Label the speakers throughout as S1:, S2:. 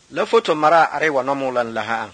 S1: la foto mara are wa nomulan la ha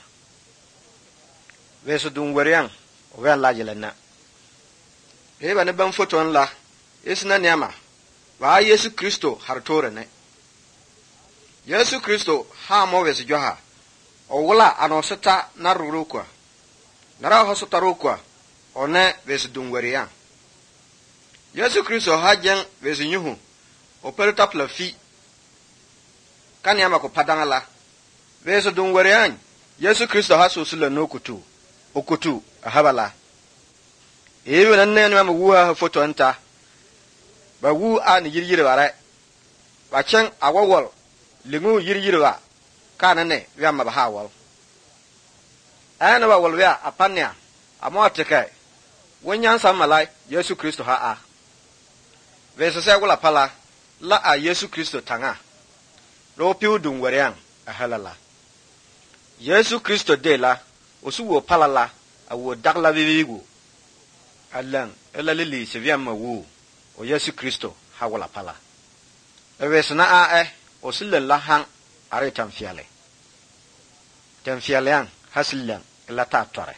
S1: weso dun wariyan o wen la yelenna e ba ne ban foto la isna nyama wa Yesu Kristo har tore ne Yesu Kristo ha mo weso joha o wala anoseta na rurukwa nara hosota rukwa one weso dun wariyan Yesu Kristo ha jen weso nyuhu o perta plafi kan yama ko padangala weso dun wariyan Yesu Kristo ha so sula no kutu okutu ahabala ewe nanne ne ma wuha foto anta ba wu an yiriyire bare ba chen awawol lingu yiriyire ba kana ne wi amma ba hawol ana ba wol wi apanya amoteke wonyan samalai Yesu Kristo ha a weso se wala pala la a Yesu Kristo tanga ro piu dun wariyan ahalala Yesu Kristo de la osuwo palala awo dagla bibigu allan elalili seviamma wu o Yesu Kristo hawala pala ewesna osilla han are tamfiale hasillan elata tore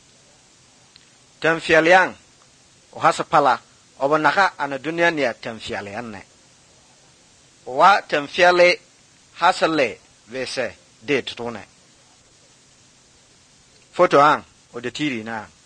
S1: tamfiale o hasapala obanaka ana dunya ne tamfiale anne wa tamfiale hasalle vese de tutone foto o de tiri na